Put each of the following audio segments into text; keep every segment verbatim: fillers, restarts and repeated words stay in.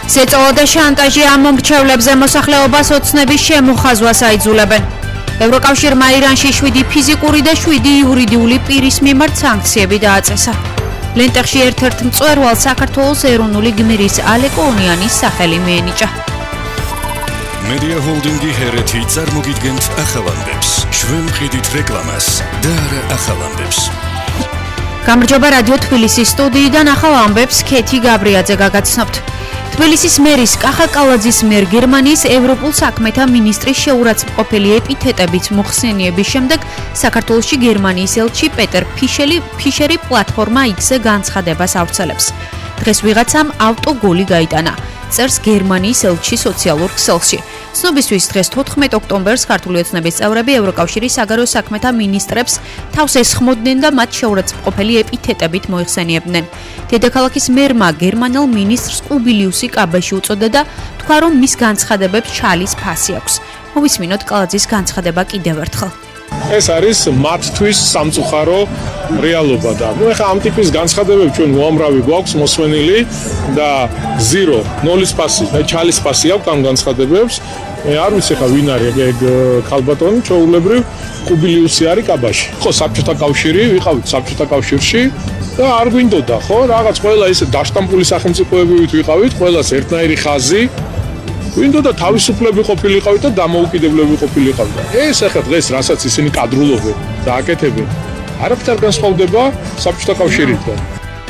ზეწოლა და შანტაჟი ამ მომრჩევლებზე მოსახლეობას ოცნების შემოხაზვას აიძულებენ. ევროკავშირმა ირანში შვიდი ფიზიკური და შვიდი იურიდიული პირის მიმართ სანქციები დააწესა. ლენტეხში ერთ-ერთ მწვერვალს საქართველოს ეროვნული გმირის ალეკო უნიანის სახელი მიენიჭა. Media Holdingi ჰერეთი წარმოგიდგენთ ახალამდებს. შვენყიდით რეკლამას და არა ახალამდებს. გამარჯობა რადიო თბილისის სტუდიიდან ახალ ამბებს ქეთი გაბრიაძე გაგაცნობთ. თბილისის მერის კახა კალაძის მიერ გერმანიის ევროპულ საქმეთა მინისტრის შეურაცხმყოფელი ეპითეტებით მოხსენიების შემდეგ საქართველოში გერმანიის ელჩი პეტერ ფიშელი ფიშერი პლატფორმა X-ზე განცხადებას ავრცელებს. დღეს ვიღაცამ ავტოგოლი გაიტანა. წერს გერმანიის ელჩი სოციალურ ქსელში. ცნობისთვის დღეს თოთხმეტ ოქტომბერს ქართული ოცნების წევრები ევროკავშირის საგარეო საქმეთა მინისტრებს თავს ესხმოდნენ და მათ შეურაცხმყოფელი ეპითეტებით მოიხსენიებდნენ. დედაქალაქის მერმა გერმანელ მინისტრს კუბილიუსი კაბაში უწოდა და თქვა, რომ მის განცხადებებს ჩალის ფასი აქვს. მოვისმინოთ კალაძის განცხადება კიდევ ერთხელ. ეს არის მათთვის სამწუხარო რეალობა და ნუ ეხა ამ ტიპის განცხადებები ჩვენ უამრავი გვაქვს მოსვენილი და ზირო ნოლის ფასი და ჩალის ფასი აქვს ამ განცხადებებს. მე არ ვიცი ხა ვინ არის ეგ ქალბატონი ჩაულებრივ კუბილიუსი არის კაბაში. ხო საბჭოთა კავშირი ვიყავით საბჭოთა კავშირში და არ გვინდოდა ხო რაღაც ყველა ეს დაშტამპული სახელმწიფოებივით ვიყავით ყველას ერთნაირი ხაზი გვინდოდა თავისუფლები ყოფილიყავით და დამოუკიდებლები ყოფილიყავით. ეს ახლა დღეს რასაც ისინი კადრულობენ და აკეთებენ არაფერ არ განსხვავდება საბჭოთა კავშირიდან.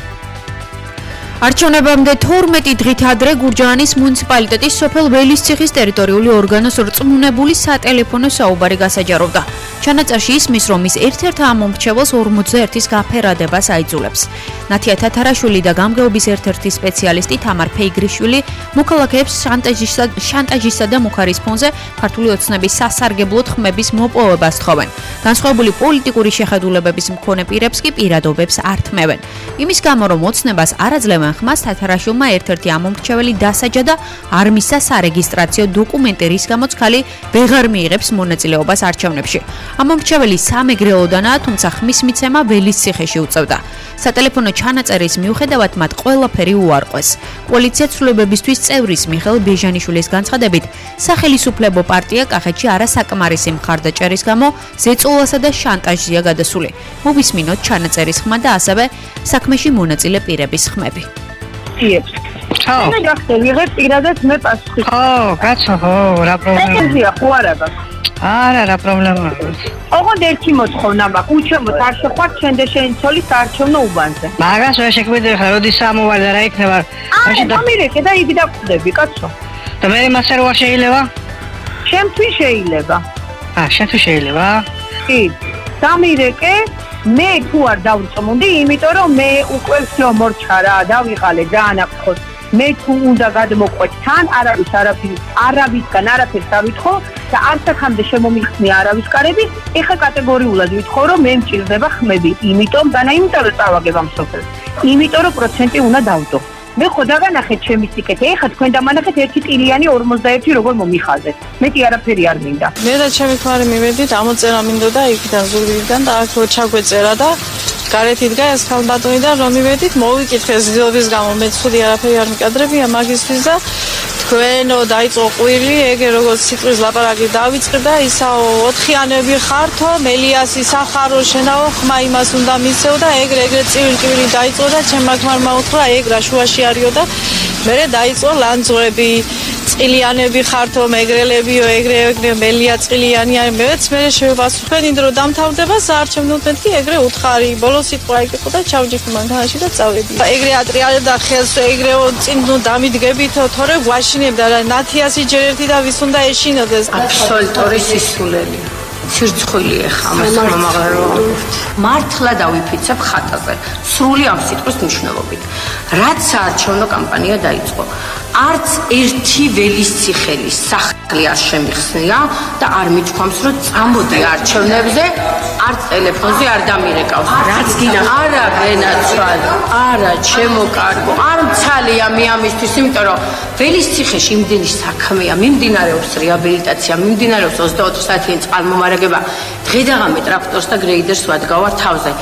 არჩევნებამდე თორმეტი დღით ადრე გურჯაანის მუნიციპალიტეტის სოფელ ველისციხის ტერიტორიული ორგანოს რწმუნებული სატელეფონო საუბარი გასაჯაროვდა. ჩანაწერში ისმის, რომ ის ერთ-ერთ ამომრჩეველს ორმოცდაერთის გაფერადებას აიძულებს. ნათია თათარაშვილი და გამგეობის ერთ-ერთი სპეციალისტი თამარ ფეიგრიშვილი მოქალაქეებს შანტაჟისა, შანტაჟისა და მუხარის ფონზე ქართული ოცნების სასარგებლოდ ხმების მოპოვებას თხოვენ. განსხვავებული პოლიტიკური შეხედულებების მქონე პირებს კი პირადობებს არ თმევენ. იმის გამო, რომ ოცნებას არ აძლევენ ხმას, თათარაშვილმა ერთ-ერთი ამომრჩეველი დასაჯა და არ მისცა სარეგისტრაციო დოკუმენტი, რის გამოც ქალი ვეღარ მიიღებს მონაწილეობას არჩევნებში. ამომრჩეველი სამეგრელოდანაა, თუმცა ხმის მიცემა ველისციხეში უწევდა. სატელეფონო ჩანაწერის მიუხედავად მათ ყველაფერი უარყვეს. პოლიცია ცვლილებებისთვის წევრის მიხეილ ბეჟანიშვილის განცხადებით, სახელისუფლებო პარტია კახეთში არასაკმარისი მხარდაჭერის გამო ზეწოლასა და შანტაჟზეა გადასული. მოვისმინოთ ჩანაწერის ხმა და ასევე საქმეში მონაწილე პირების ხმები. Yes. ხო. მე გახსოვ, ვიღებ პირადად მე პასუხი. ხო, კაცო, ხო, რა პრობლემა. ეგრეა ხო არა ბა. არა, რა პრობლემა. ოღონდ ერთი მოთხოვნა მაქვს, უჩემოთ არ შეხვარ ჩვენ და შენი ცოლის საარჩევნო უბანზე. მაგას ვერ შეგვიძლია ხა, როდის ამოვალ და რა იქნება? აი, დამირეკე და იგი დაკვდები, კაცო. და მე მასე რა შეიძლება? ჩემთვის შეიძლება. ა, შენთვის შეიძლება? კი. დამირეკე მე თუ არ დავწმუნდი, იმიტომ რომ მე უკვე всё მორჩარა, დავიღალე ძალიან აფხოს. მე თუ უნდა გადმოყვეთ თან, არავის არაფერი, არავისგან არაფერს დავითხოვ და არც ახამდე შემომიხსნი არავის კარები, ეხა კატეგორიულად ვითხოვ, რომ მე მჭირდება ხმები, იმიტომ და იმიტომ რომ წავაგებ ამ სოფელს. იმიტომ რომ პროცენტი უნდა დავდო. მე ხო დაგანახეთ ჩემი სიკეთე, ეხა თქვენ დამანახეთ ერთი ტილიანი ორმოცდაერთი როგორ მომიხაზეთ. მეტი არაფერი არ მინდა. მე და ჩემი ქმარი მივედით, ამოწერა მინდოდა იქიდან ზუგდიდიდან და აქ ჩაგვეწერა და გარეთ იდგა ეს ქალბატონი და რომ მივედით, მოვიკითხე ზიდობის გამო, მე ცუდი არაფერი არ მიკადრებია მაგისთვის და თქვენო დაიწყო ყვილი, ეგე როგორც სიტყვის ლაპარაკი დავიწყე და ისაო ოთხიანები ხართო, მელიასი სახარო შენაო, ხმა იმას უნდა მისცეო და ეგრე ეგრე წივილ-წივილი დაიწყო და ჩემმა ქმარმა უთხრა ეგ რა შუაში არისო და მერე დაიწყო ლანძღვრები, წილიანები ხართო, მეგრელებიო, ეგრე ეგრე მელია წილიანი არის. მეც მერე შევასრულე, იმიტომ რომ დამთავრდება საარჩევნო მეთქი, ეგრე უთხარი, ბოლოს სიტყვა იყო და ჩავჯიქი მანქანაში და წავედი. ეგრე ატრიალდა ხელს, ეგრე წინ ნუ დამიდგებითო, თორე გვაშინებდა რა ნათიასი ჯერ ერთი და ვის უნდა ეშინოდეს. აბსოლუტური სისულელი. სირცხვილი ხა ამას მომაღლა მართლა დავიფიცებ ხატაზე სრული ამ სიტყვის მნიშვნელობით რაც საარჩევნო კამპანია დაიწყო არც ერთი ველისციხელის სახლი არ შემიხსნია და არ მიჩვამს რომ წამოდი არჩევნებზე არც ტელეფონზე არ დამირეკავს რაც გინდა არა ვენაცვალ არა ჩემო კარგო არ მცალია მე ამისთვის იმიტომ რომ ველისციხეში იმდენი საქმეა მიმდინარეობს რეაბილიტაცია მიმდინარეობს ოცდაოთხ საათიანი წყალმომარაგება დღე და ღამე ტრაქტორს და გრეიდერს ვადგავარ თავზე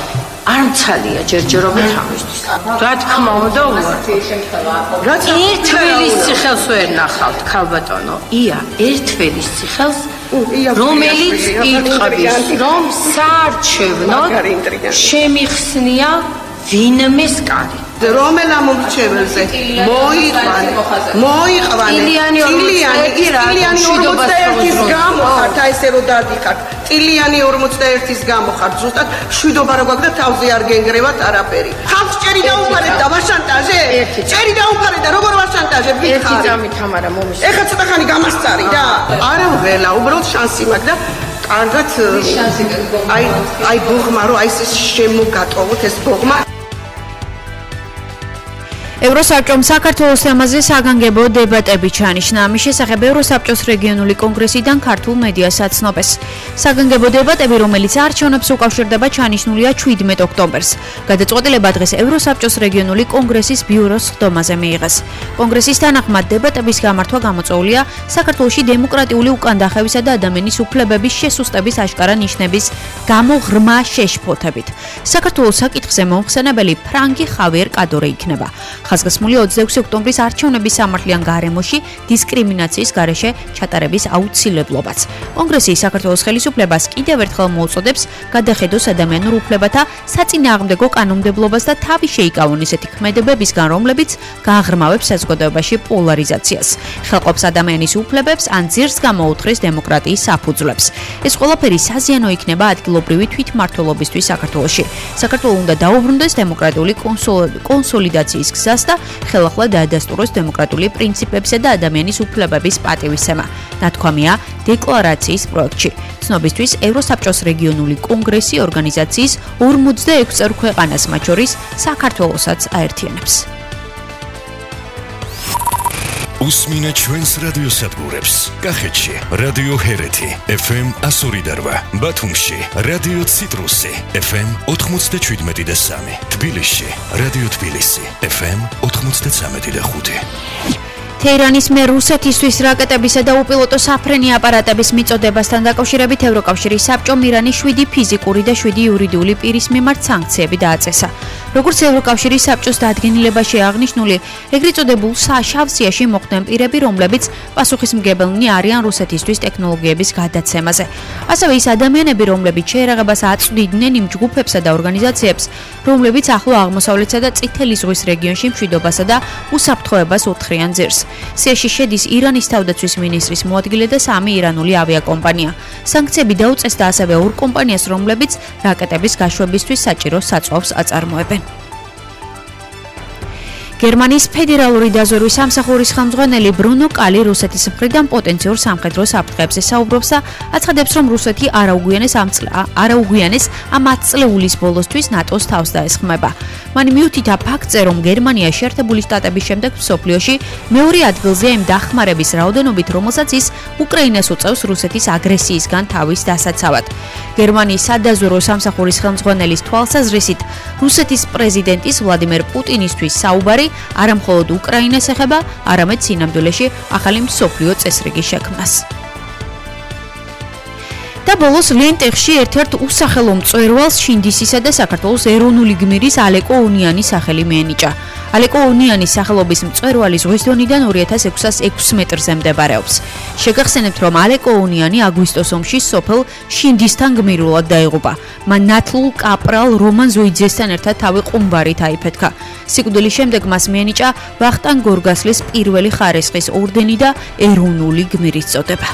არ მცალია ჯერჯერობით ამისთვის. რა თქმა უნდა, რაც ერთ ველის ციხელს ვერ ნახავთ, ქალბატონო. ია, ერთ ველის ციხელს რომელიც იტყვის, რომ საარჩევნოდ შემიხსნია ვინმეს კარი. რომელ ამომრჩეველზე მოიყვანე მოიყვანე ტილიანი ტილიანი ორმოცდაერთის გამო ხართ აი ესე რომ დადიხართ ტილიანი ორმოცდაერთის გამო ხართ ზუსტად შვიდობა რა გვაქვს და თავზე არ გენგრევათ არაფერი ხალხს ჭერი დაუფარეთ და ვაშანტაჟე ჭერი დაუფარეთ და როგორ ვაშანტაჟე ვიხარ ერთი ძამი თამარა მომის ეხლა ცოტა ხანი გამასწარი რა არა ველა უბრალოდ შანსი მაქვს და კარგად აი აი ბოღმა რო აი ეს შემოგატოვოთ ეს ბოღმა ევროსაბჭომ საქართველოს თემაზე საგანგებო დებატები ჩანიშნა. ამის შესახებ ევროსაბჭოს რეგიონული კონგრესიდან ქართულ მედიას აცნობს. საგანგებო დებატები, რომელიც არჩევნებს უკავშირდება, ჩანიშნულია შვიდმეტ ოქტომბერს. გადაწყვეტილება დღეს ევროსაბჭოს რეგიონული კონგრესის ბიუროს ხდომაზე მიიღეს. კონგრესის თანახმად დებატების გამართვა გამოწვეულია საქართველოში დემოკრატიული უკანდახევისა და ადამიანის უფლებების შესუსტების აშკარა ნიშნების გამო ღრმა შეშფოთებით. საქართველოს საკითხზე მომხსენებელი ფრანგი ხავიერ კადორე იქნება. ხაზგასმული ოცდაექვსი ოქტომბრის არჩევნების სამართლიან გარემოში დისკრიმინაციის გარეშე ჩატარების აუცილებლობაც. კონგრესი საქართველოს ხელისუფლებას კიდევ ერთხელ მოუწოდებს გადახედოს ადამიანურ უფლებათა საწინააღმდეგო კანონმდებლობას და თავი შეიკავონ ისეთი ქმედებებისგან, რომლებიც გააღრმავებს საზოგადოებაში პოლარიზაციას, ხელყოფს ადამიანის უფლებებს ან ძირს გამოუთხრის დემოკრატიის საფუძვლებს. ეს ყველაფერი საზიანო იქნება ადგილობრივი თვითმმართველობისთვის საქართველოში. საქართველოს უნდა დაუბრუნდეს დემოკრატიული კონსოლიდაციის გზას და ხელახლა დაადასტუროს დემოკრატიული პრინციპებისა და ადამიანის უფლებების პატივისცემა. ნათქვამია დეკლარაციის პროექტში. ცნობისთვის ევროსაბჭოს რეგიონული კონგრესი ორგანიზაციის ორმოცდაექვსი წევრ ქვეყანას, მათ შორის საქართველოსაც აერთიანებს. უსმინე ჩვენს რადიოსადგურებს. კახეთში რადიო ჰერეთი ეფ ემ εκατო ორი და რვა, ბათუმში რადიო ციტრუსი ეფ ემ ოთხმოცდაშვიდმეტი და სამი, თბილისში რადიო თბილისი ეფ ემ ოთხმოცდაცამეტი და ხუთი. თეირანის მიერ რუსეთისთვის რაკეტებისა და უპილოტო საფრენი აპარატების მიწოდებასთან დაკავშირებით ევროკავშირის საბჭომ ირანის შვიდი ფიზიკური და შვიდი იურიდიული პირის მიმართ სანქციები დააწესა. როგორც ევროკავშირის საბჭოს დადგენილებაში აღნიშნული, ეგრეთ წოდებულ შავსიაში მოხვდნენ პირები, რომლებიც პასუხისმგებელნი არიან რუსეთისთვის ტექნოლოგიების გადაცემაზე. ასევე ის ადამიანები, რომლებიც შეერაღებას აწვდიდნენ იმ ჯგუფებსა და ორგანიზაციებს, რომლებიც ახლო აღმოსავლეთსა და წითელი ზღვის რეგიონში მშვიდობასა და უსაფრთხოებას უთხრიან ძირს. სიაში შედის ირანის თავდაცვის მინისტრის მოადგილე და სამი ირანული ავიაკომპანია. სანქციები დაუწესდა ასევე ორ კომპანიას, რომლებიც რაკეტების გაშვებისთვის საჭირო საწვავს აწარმოებენ. გერმანიის ფედერალური დაზვერვის სამსახურის ხელმძღვანელი ბრუნო კალი რუსეთის მხრიდან პოტენციურ სამხედრო საფრთხეებზე საუბრობს და აცხადებს, რომ რუსეთი არაუგვიანეს ამ ათწლეულის ბოლოსთვის ნატოს თავს დაესხმება. მან მიუთითა ფაქტზე, რომ გერმანია შეერთებული შტატების შემდეგ მსოფლიოში მეორე ადგილზეა იმ დახმარების რაოდენობით, რომელსაც ის უკრაინას უწევს რუსეთის აგრესიისგან თავის დასაცავად. გერმანიის სადაზვერვო სამსახურის ხელმძღვანელის თვალსაზრისით, რუსეთის პრეზიდენტის ვლადიმერ პუტინისთვის საუბარი არა მხოლოდ უკრაინას ეხება, არამედ სინამდვილეში ახალი მსოფლიო წესრიგის შექმნას. და ბოლოს ლენტეხში ერთ-ერთ usახელო მწვერვალს შინდისისა და საქართველოს ეროვნული გმირის ალეკო უნიანის სახელი მიენიჭა. ალეკო უნიანის სახელობის მწვერვალი ზღვის დონიდან ორი ათას ექვსას ექვსი მეტრზე მდებარეობს. შეგახსენებთ, რომ ალეკო უნიანი აგვისტოს ომში სოფელ შინდისთან გმირულად დაიღუპა. მან ნათლულ კაპრალ რომან ზუიძესთან ერთად თავი ყუმბარით აიფეთქა. სიკვდილის შემდეგ მას მიენიჭა ვახტანგ გორგასლის პირველი ხარისხის ორდენი და ეროვნული გმირის წოდება.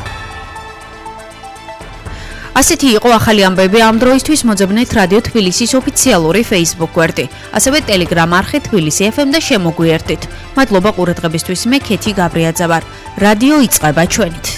ასეთი იყო ახალი ამბები ამ დროისთვის. მოძებნეთ რადიო თბილისის ოფიციალური Facebook გვერდი, ასევე Telegram არხი თბილისი ეფ ემ და შემოგვიერთდით. მადლობა ყურადღებისთვის. მე ქეთი გაბრიაძე ვარ. რადიო იწყება ჩვენით.